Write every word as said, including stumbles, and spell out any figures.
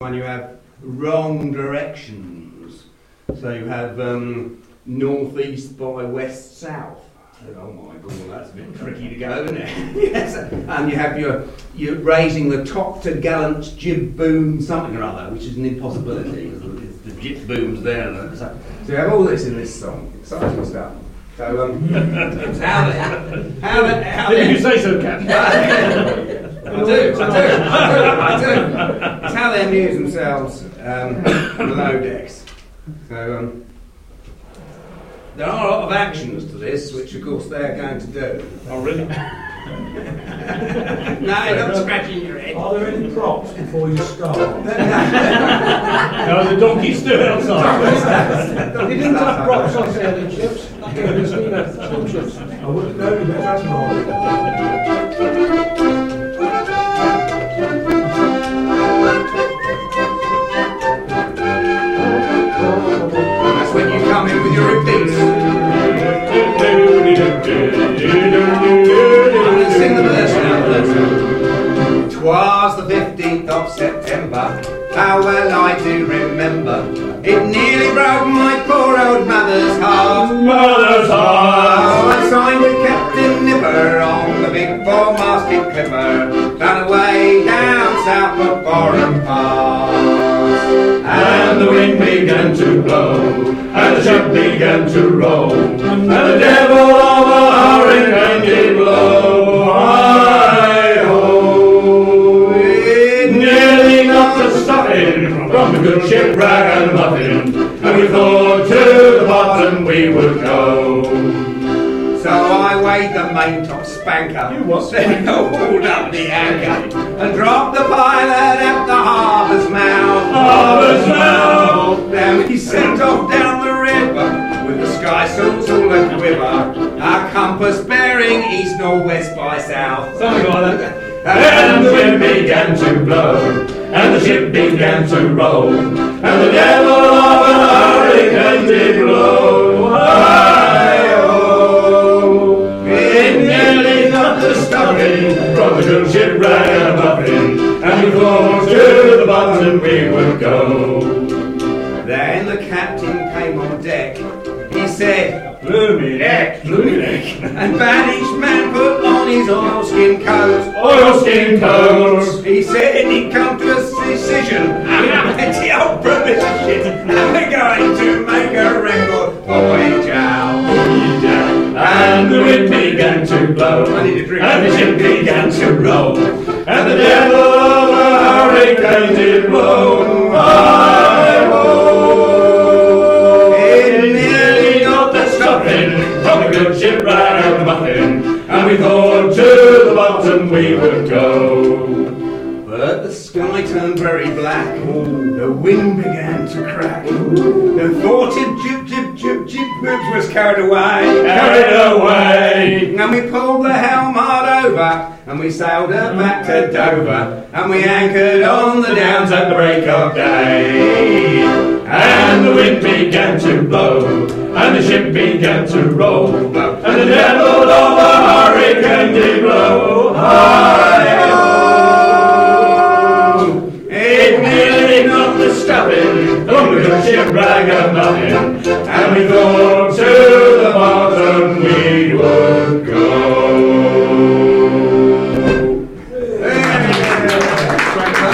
When you have wrong directions, so you have um, northeast by west south. Oh my God, that's a bit tricky to go, isn't it? Yes, and you have your you're raising the top to gallant jib boom something or other, which is an impossibility. The jib boom's there, so, so you have all this in this song. Exciting stuff. So um, how the how the how the, Did you say so, Captain? I do, I do, I do, I do. It's how they amuse themselves um, below decks. So um, there are a lot of actions to this, which of course they're going to do. Oh, really? No, you're not scratching your head. Are there any props before you start? No, the donkey's still outside. You didn't have props on sailing ships. Ships. I wouldn't know you better, that's wrong. That's when you come in with your repeats. I'm going to sing the verse now, the verse. 'Twas the fifteenth of September, how well I do remember. It nearly broke my poor old mother's heart. Mother's heart. Oh, I signed with Captain Nipper on the big four-masted clipper, down away down south of Foreign Pass. And the wind began to blow, and the ship began to roll, and the devil of a hurricane did blow. Hi-ho! It nearly knocked us stuffing from the good ship Ragamuffin, and we thought to the bottom we would go. So I weighed the maintop spanker, You what? then hauled up the anchor, and dropped the pilot at the harbour's mouth. Harbour's mouth. Then we sent off down the river, with the skysails all a quiver, our compass bearing east nor west by south. Something like that. And the wind began to blow, and the ship began to roll, and the devil of a hurricane did blow. Hi-ho! It nearly knocked the stuffing from the good ship Ragamuffin, and we thought to the bottom we would go. Then the captain came on deck, he said, Bloomy neck, bloomy neck, and bade each man put on his oilskin coat. oilskin coat. He said he'd come to a decision, plenty old brother's shit, and we're going to make a record voyage out. And the wind began to blow, I need a drink. and the ship began to roll, and the devil of a hurricane did blow. Hi-ho! It nearly got the stuffing from the good ship Ragamuffin, and we thought to the bottom we would go. But the sky turned very black, the wind began to crack, the thwarted jib jib jib jib boots was carried away, Carried away. and we pulled the helm hard over, and we sailed her back to Dover, and we anchored on the downs at the break of day. And the wind began to blow, and the ship began to roll, and the devil of a hurricane did blow. Hi-ho! It nearly knocked the stuffing from the good ship Ragamuffin, and we thought to the bottom we would